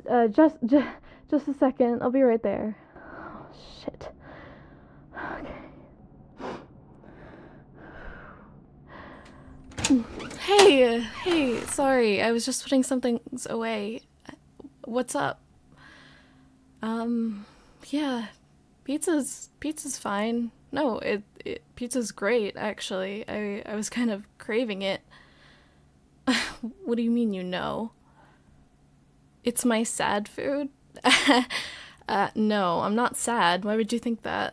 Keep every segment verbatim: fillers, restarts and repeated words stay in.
Uh, just, just, just a second. I'll be right there. Oh, shit. Okay. Hey, hey, sorry. I was just putting some things away. What's up? Um, yeah, pizza's pizza's fine. No, it, it pizza's great actually. I I was kind of craving it. What do you mean you know? It's my sad food? uh, no, I'm not sad. Why would you think that?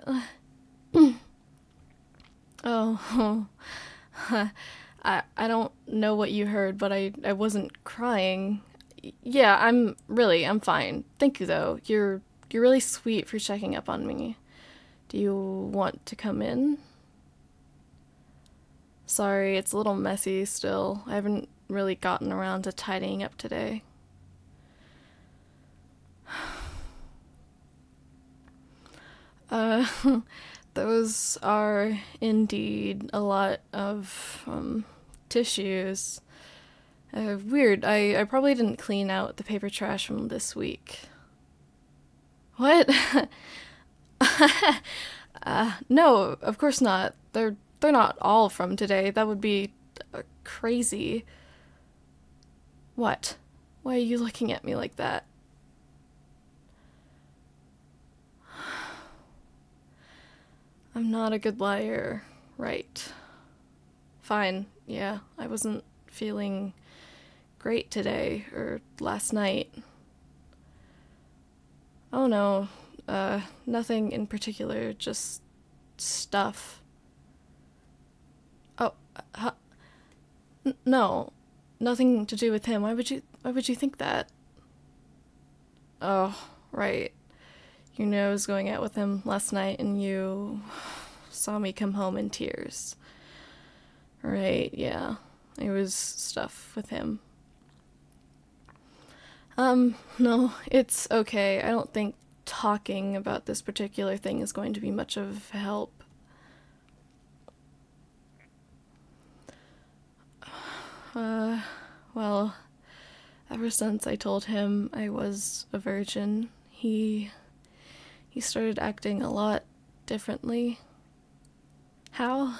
Oh, I I don't know what you heard, but I I wasn't crying. Yeah, I'm really I'm fine. Thank you though. You're you're really sweet for checking up on me. Do you want to come in? Sorry, it's a little messy still. I haven't really gotten around to tidying up today. Uh, those are indeed a lot of um, tissues. Uh, weird. I, I probably didn't clean out the paper trash from this week. What? uh, no, of course not. They're they're not all from today. That would be uh, crazy. What? Why are you looking at me like that? I'm not a good liar, right? Fine. Yeah, I wasn't feeling great today or last night. Oh no, uh, nothing in particular, just stuff. Oh, uh, n- no, nothing to do with him. Why would you? Why would you think that? Oh, right. You know I was going out with him last night, and you saw me come home in tears. Right? Yeah, it was stuff with him. Um, no, it's okay. I don't think talking about this particular thing is going to be much of help. Uh, well, ever since I told him I was a virgin, he he started acting a lot differently. How?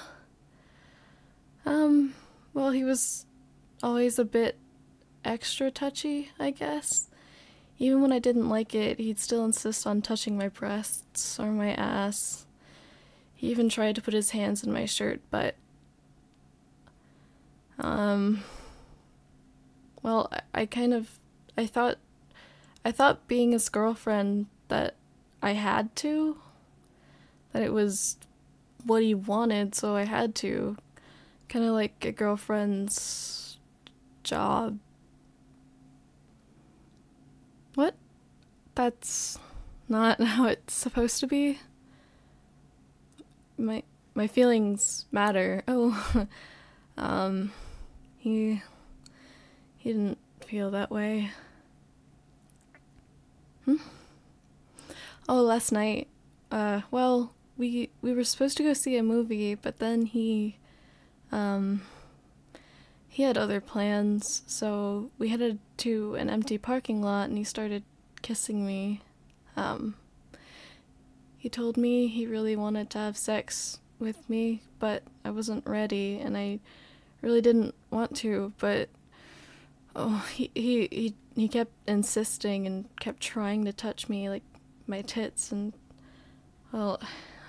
Um, well, he was always a bit extra touchy, I guess. Even when I didn't like it, he'd still insist on touching my breasts or my ass. He even tried to put his hands in my shirt, but um well, I, I kind of I thought I thought being his girlfriend that I had to, that it was what he wanted, so I had to. Kind of like a girlfriend's job. What? That's not how it's supposed to be. My my feelings matter. Oh, um, he he didn't feel that way. Hmm? Oh, last night. Uh, well, we we were supposed to go see a movie, but then he um he had other plans, so we headed to an empty parking lot and he started kissing me. Um, he told me he really wanted to have sex with me, but I wasn't ready and I really didn't want to, but oh, he he he, he kept insisting and kept trying to touch me, like my tits and well,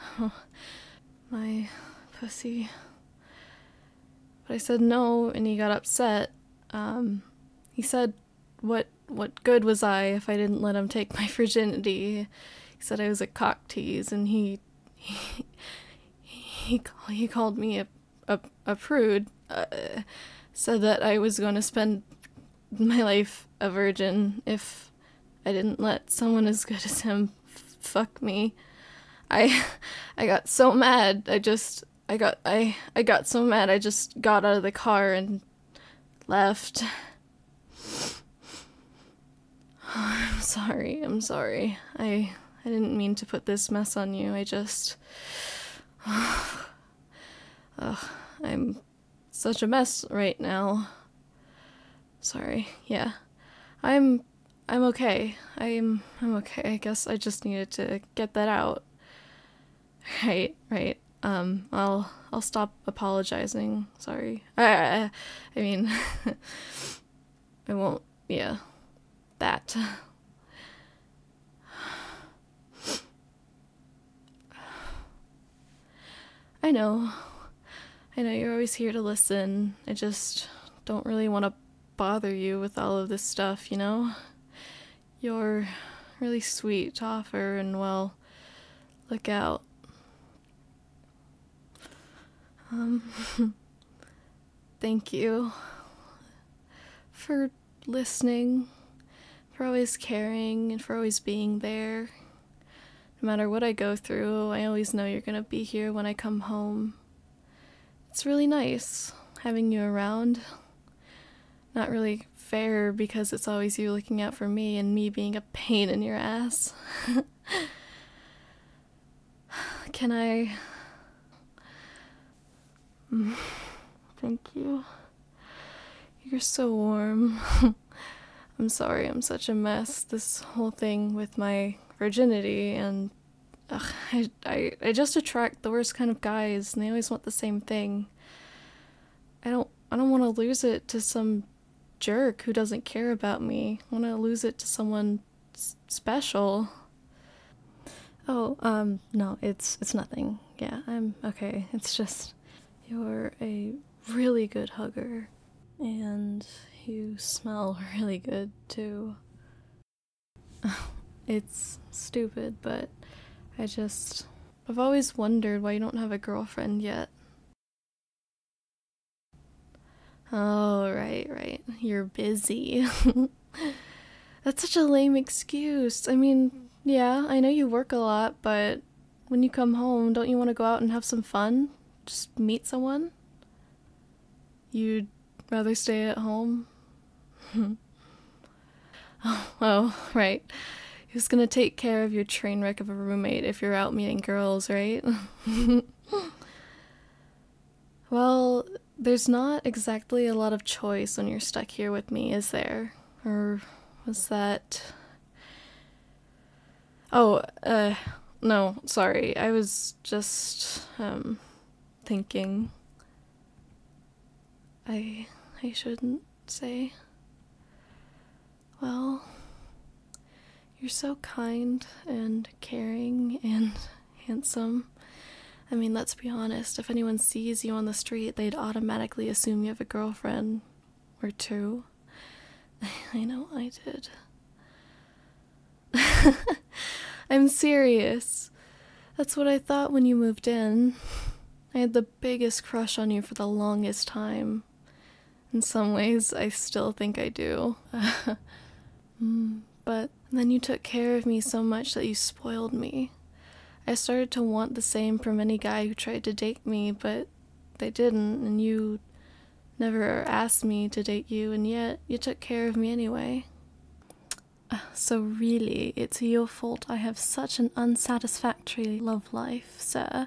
my pussy. But I said no, and he got upset. Um, he said, "What what good was I if I didn't let him take my virginity?" He said I was a cock tease, and he he he, he called me a a, a prude. Uh, said that I was going to spend my life a virgin if I didn't let someone as good as him f- fuck me. I I got so mad. I just I got I I got so mad. I just got out of the car and left. I'm sorry. I'm sorry. I I didn't mean to put this mess on you. I just Ugh, I'm such a mess right now. Sorry. Yeah. I'm I'm okay. I'm I'm okay. I guess I just needed to get that out. Right, right. Um, I'll I'll stop apologizing. Sorry. I I, I mean, I won't. Yeah, that. I know. I know you're always here to listen. I just don't really want to bother you with all of this stuff, you know? You're really sweet to offer, and well, look out. Um, thank you for listening, for always caring, and for always being there. No matter what I go through, I always know you're gonna be here when I come home. It's really nice having you around. Not really fair because it's always you looking out for me and me being a pain in your ass. Can I... Thank you. You're so warm. I'm sorry I'm such a mess. This whole thing with my virginity and... Ugh, I, I, I just attract the worst kind of guys, and they always want the same thing. I don't I don't want to lose it to some jerk who doesn't care about me. I want to lose it to someone s- special. Oh, um, no, it's it's nothing. Yeah, I'm okay. It's just you're a really good hugger, and you smell really good too. It's stupid, but I just I've always wondered why you don't have a girlfriend yet. Oh, right, right. You're busy. That's such a lame excuse. I mean, yeah, I know you work a lot, but when you come home, don't you want to go out and have some fun? Just meet someone? You'd rather stay at home? oh, oh, right. Who's gonna take care of your train wreck of a roommate if you're out meeting girls, right? Well, there's not exactly a lot of choice when you're stuck here with me, is there? Or was that... Oh, uh, no, sorry. I was just, um, thinking. I... I shouldn't say. Well, you're so kind and caring and handsome. I mean, let's be honest, if anyone sees you on the street, they'd automatically assume you have a girlfriend. Or two. I know I did. I'm serious. That's what I thought when you moved in. I had the biggest crush on you for the longest time. In some ways, I still think I do. mm, but then you took care of me so much that you spoiled me. I started to want the same from any guy who tried to date me, but they didn't, and you never asked me to date you, and yet you took care of me anyway. So really, it's your fault I have such an unsatisfactory love life, sir.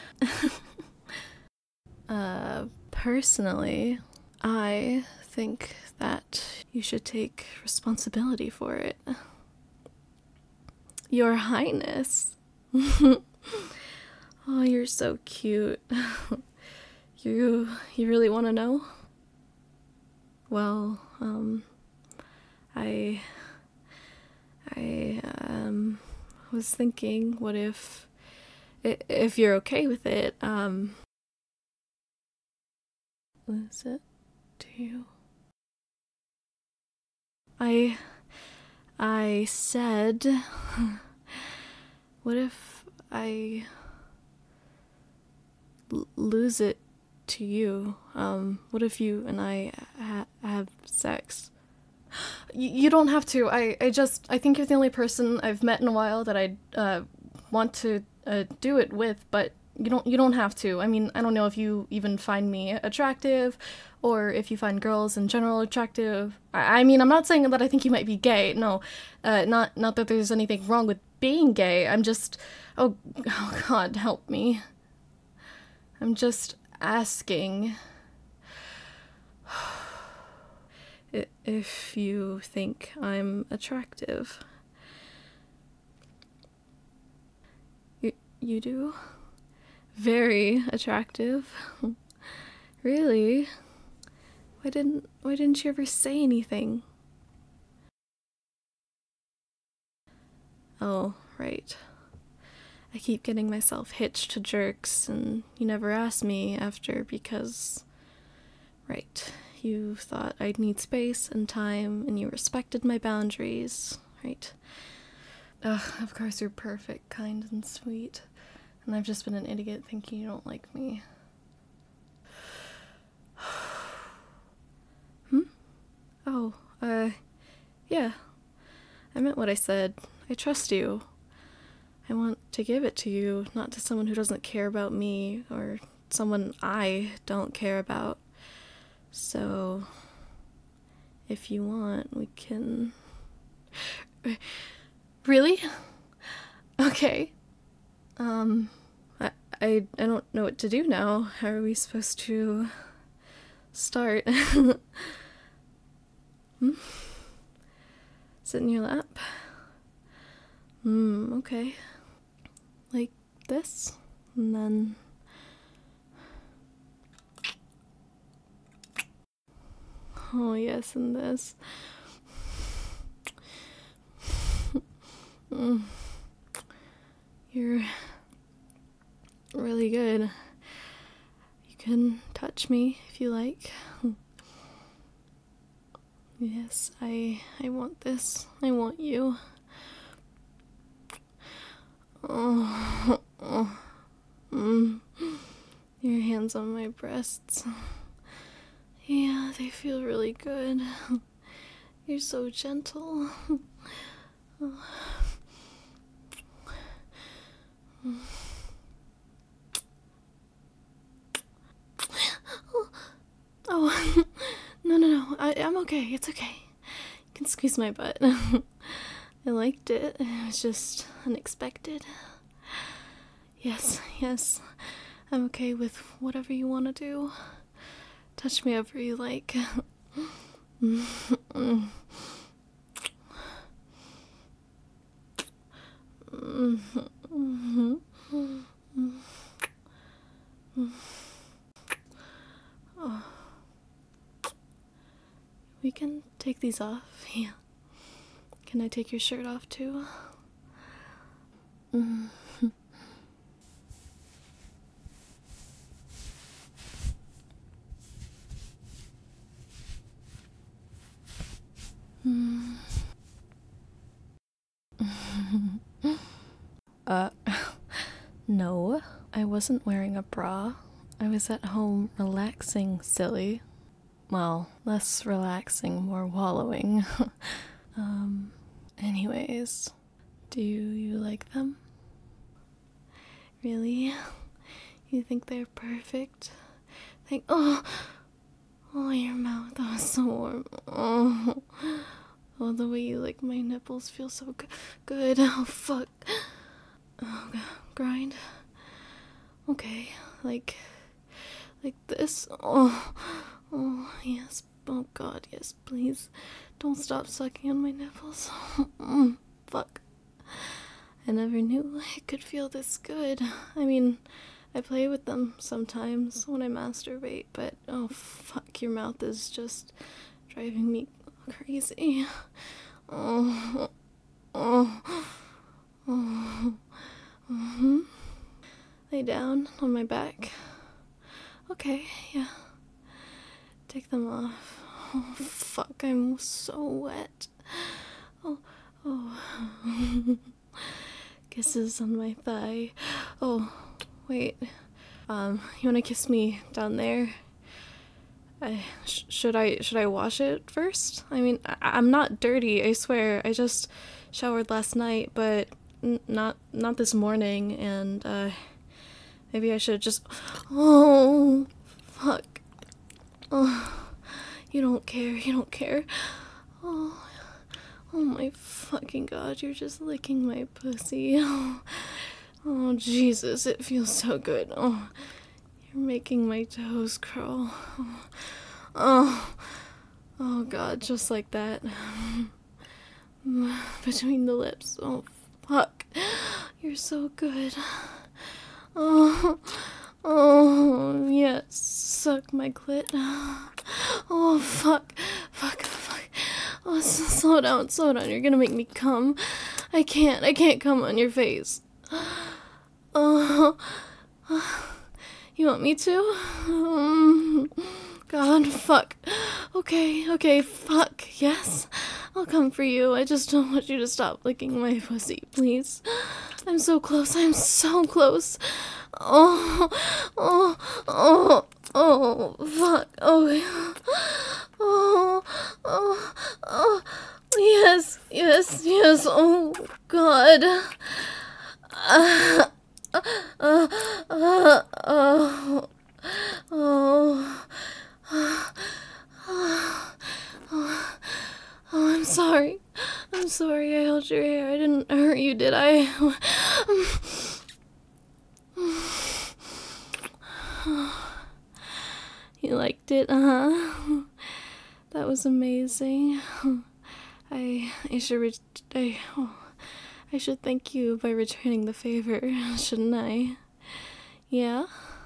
uh, personally, I think that you should take responsibility for it. Your Highness. Oh, you're so cute. you you really want to know? Well, um, I I um was thinking, what if if you're okay with it, um, lose it to you? I I said, what if I l- lose it to you? Um, what if you and I ha- have sex? Y- you don't have to. I, I just, I think you're the only person I've met in a while that I uh, want to uh, do it with, but you don't, you don't have to. I mean, I don't know if you even find me attractive or if you find girls in general attractive. I, I mean, I'm not saying that I think you might be gay. No, uh, not, not that there's anything wrong with being gay. I'm just, oh, oh God, help me. I'm just asking I- if you think I'm attractive. You, you do? Very attractive. Really? Why didn't why didn't you ever say anything? Oh, right. I keep getting myself hitched to jerks, and you never asked me after because... Right. You thought I'd need space and time, and you respected my boundaries. Right. Ugh, of course you're perfect, kind, and sweet. And I've just been an idiot thinking you don't like me. Hmm? Oh, uh, yeah. I meant what I said. I trust you. I want to give it to you, not to someone who doesn't care about me, or someone I don't care about. So, if you want, we can... Really? Okay. Um, I, I, I don't know what to do now. How are we supposed to start? Hmm? Sit in your lap? Hmm, okay. Like this? And then... Oh, yes, and this. Mm. You're really good. You can touch me if you like. Yes, I I want this. I want you. Oh, oh. Mm. Your hands on my breasts. Yeah, they feel really good. You're so gentle. Oh. Oh, no, no, no. I, I'm okay. It's okay. You can squeeze my butt. I liked it. It was just unexpected. Yes, yes. I'm okay with whatever you want to do. Touch me however you like. Oh. We can take these off. Yeah. Can I take your shirt off too? Mm. Mm. uh, no, I wasn't wearing a bra. I was at home relaxing, silly. Well, less relaxing, more wallowing. um, anyways, do you like them? Really? You think they're perfect? Think, oh, oh, your mouth, that was so warm. Oh, oh, the way you lick my nipples feels so g- good. Oh, fuck. Oh, g- grind. Okay, like, like this. Oh, oh, yes. Oh, God, yes, please. Don't stop sucking on my nipples. Mm, fuck. I never knew it could feel this good. I mean, I play with them sometimes when I masturbate, but oh fuck, your mouth is just driving me crazy. Oh, oh, oh. Mm-hmm. Lay down on my back. Okay, yeah. Take them off. Oh fuck, I'm so wet. Oh, oh. Kisses on my thigh. Oh, wait. Um, you wanna kiss me down there? I sh- should I should I wash it first? I mean, I- I'm not dirty. I swear. I just showered last night, but n- not not this morning. And uh, maybe I should just. Oh, fuck. Oh, you don't care. You don't care. Oh. Oh my fucking god, you're just licking my pussy. Oh, oh Jesus, it feels so good. Oh, you're making my toes curl. Oh, oh, Oh god, just like that. Between the lips. Oh, fuck. You're so good. Oh, oh, yes. Suck my clit. Oh, fuck. Fuck, fuck. Oh, s- slow down, slow down. You're gonna make me come. I can't, I can't come on your face. Oh, you want me to? Um, God, fuck. Okay, okay, fuck. Yes, I'll come for you. I just don't want you to stop licking my pussy, please. I'm so close, I'm so close. Oh, oh, oh, oh, fuck. Oh, oh, oh, oh. Yes, yes, yes. Oh, God. Uh, uh, uh, uh, oh, oh, oh, oh, oh, I'm sorry. I'm sorry I held your hair. I didn't hurt you, did I? You liked it, huh? That was amazing. I I should re- I oh, I should thank you by returning the favor, shouldn't I? Yeah?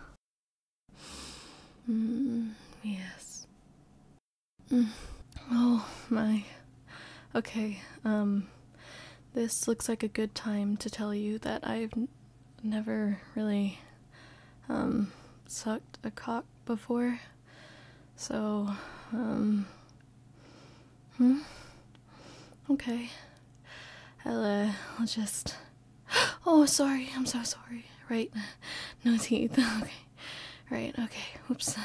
Mm, yes. Mm. Oh my. Okay, um, this looks like a good time to tell you that I've n- never really, um, sucked a cock before. So, um, hmm? Okay. I'll, uh, I'll just... Oh, sorry, I'm so sorry. Right, no teeth, okay. Right, okay, whoops.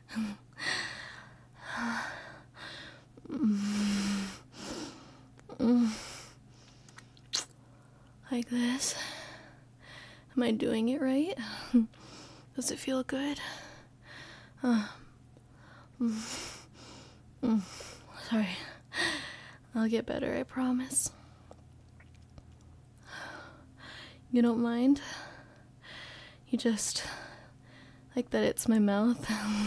Like this. Am I doing it right? Does it feel good? Uh, mm, mm, sorry. I'll get better, I promise. You don't mind? You just like that it's my mouth?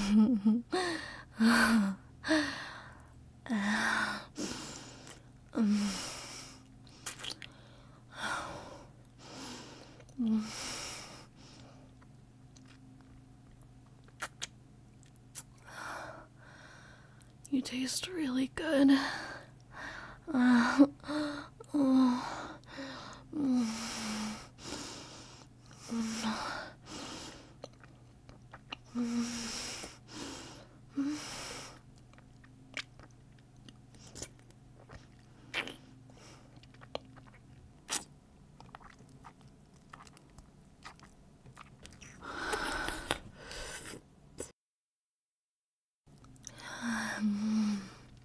um, You taste really good. Uh, oh, mm, mm, mm, mm. Um,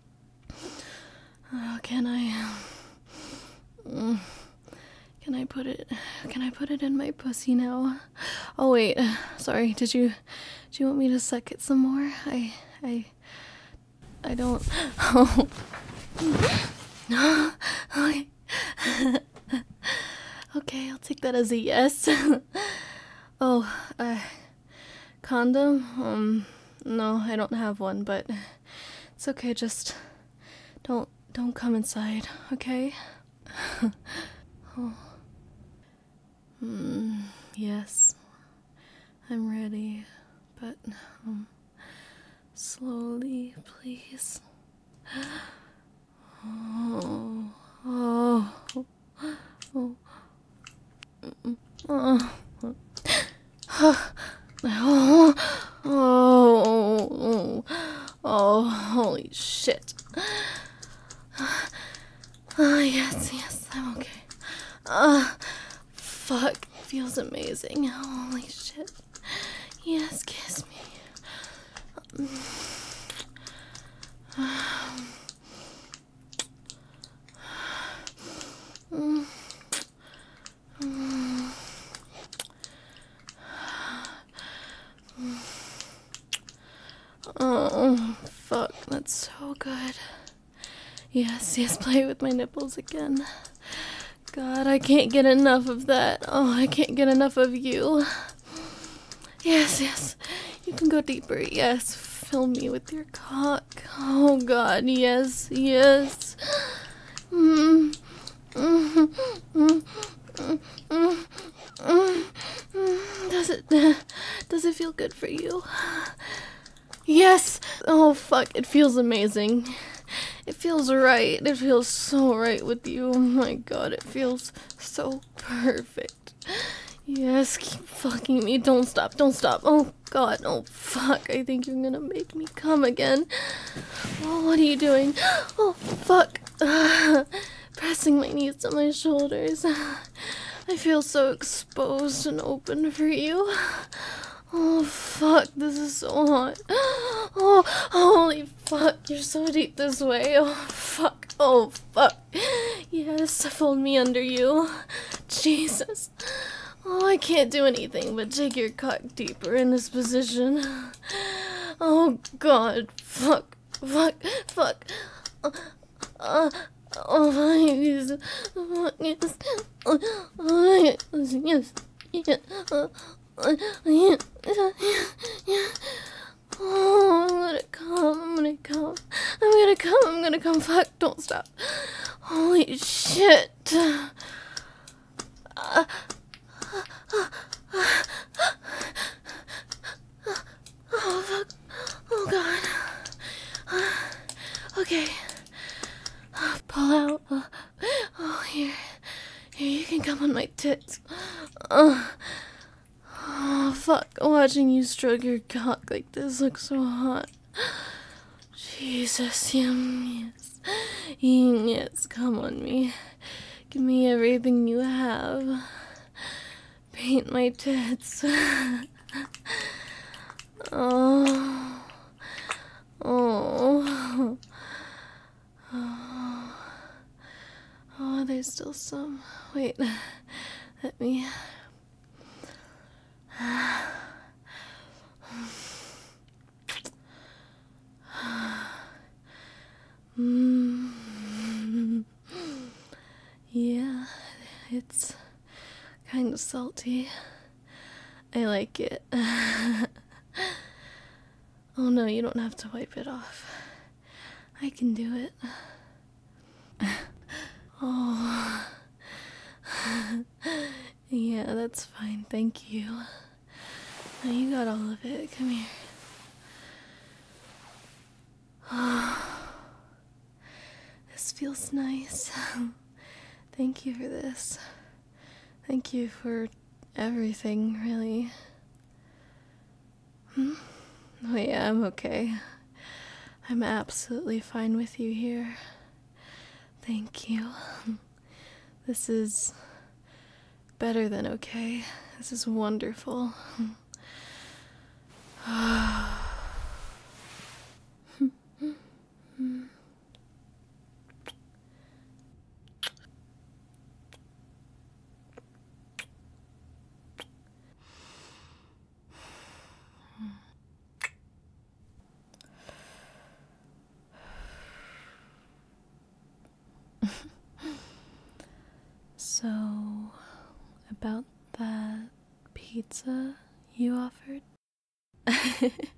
uh, can I, um, can I put it, can I put it in my pussy now? Oh wait, sorry, did you, do you want me to suck it some more? I, I, I don't, oh, okay, okay, I'll take that as a yes. Oh, uh, condom, um, no, I don't have one, but it's okay, just don't, don't come inside, okay? Oh. Mm, yes, I'm ready, but, um, slowly, please. Oh, oh, oh, oh, oh, oh, oh, oh, holy shit. Oh, yes, yes, I'm okay. Uh, fuck, feels amazing. Holy shit. Yes, kiss me. Um, mm, mm, mm. Oh, fuck, that's so good. Yes, yes, play with my nipples again. God, I can't get enough of that. Oh, I can't get enough of you. Yes, yes, you can go deeper. Yes, fill me with your cock. Oh god, yes, yes. Mm. Mm. Mm. Mm. Mm. Mm. Does it, does it feel good for you? Yes! Oh fuck, it feels amazing. It feels right. It feels so right with you. Oh my god, it feels so perfect. Yes, keep fucking me. Don't stop, don't stop. Oh god, oh fuck. I think you're gonna make me come again. Oh, what are you doing? Oh fuck. Pressing my knees to my shoulders. I feel so exposed and open for you. Oh fuck, this is so hot. Oh, holy fuck, you're so deep this way. Oh fuck, oh fuck. Yes, fold me under you. Jesus. Oh, I can't do anything but take your cock deeper in this position. Oh god, fuck, fuck, fuck. Uh, uh, oh my yes, oh, yes, oh, yes, yes, yes. Uh, Oh, I'm gonna come, I'm gonna come, I'm gonna come, I'm gonna come, fuck, don't stop. Holy shit. Uh, uh, uh, uh, oh, fuck, oh god. Uh, okay. Uh, pull out. Uh, oh, here. Here, you can come on my tits. Uh, Oh, fuck. Watching you stroke your cock like this looks so hot. Jesus, yum, yes. Yes, come on me. Give me everything you have. Paint my tits. Oh. Oh. Oh. Oh, there's still some. Wait. Let me... Mm. Yeah, it's kind of salty. I like it. Oh no, you don't have to wipe it off. I can do it. Oh. Yeah, that's fine. Thank you. Now you got all of it. Come here. Oh, this feels nice. Thank you for this. Thank you for everything, really. Hmm? Oh yeah, I'm okay. I'm absolutely fine with you here. Thank you. This is better than okay. This is wonderful. So, about that pizza you offered?